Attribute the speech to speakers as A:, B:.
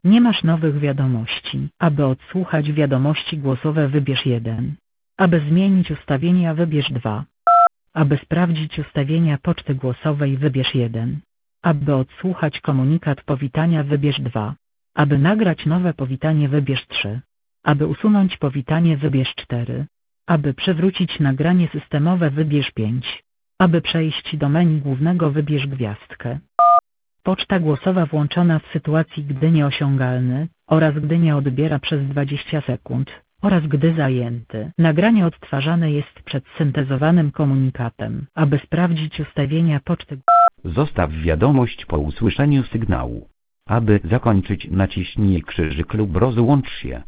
A: Nie masz nowych wiadomości. Aby odsłuchać wiadomości głosowe wybierz 1. Aby zmienić ustawienia wybierz 2. Aby sprawdzić ustawienia poczty głosowej wybierz 1. Aby odsłuchać komunikat powitania wybierz 2. Aby nagrać nowe powitanie wybierz 3. Aby usunąć powitanie wybierz 4. Aby przywrócić nagranie systemowe wybierz 5. Aby przejść do menu głównego wybierz gwiazdkę. Poczta głosowa włączona w sytuacji gdy nieosiągalny, oraz gdy nie odbiera przez 20 sekund, oraz gdy zajęty. Nagranie odtwarzane jest przed syntezowanym komunikatem. Aby sprawdzić ustawienia poczty.
B: Zostaw wiadomość po usłyszeniu sygnału. Aby zakończyć naciśnij krzyżyk lub rozłącz się.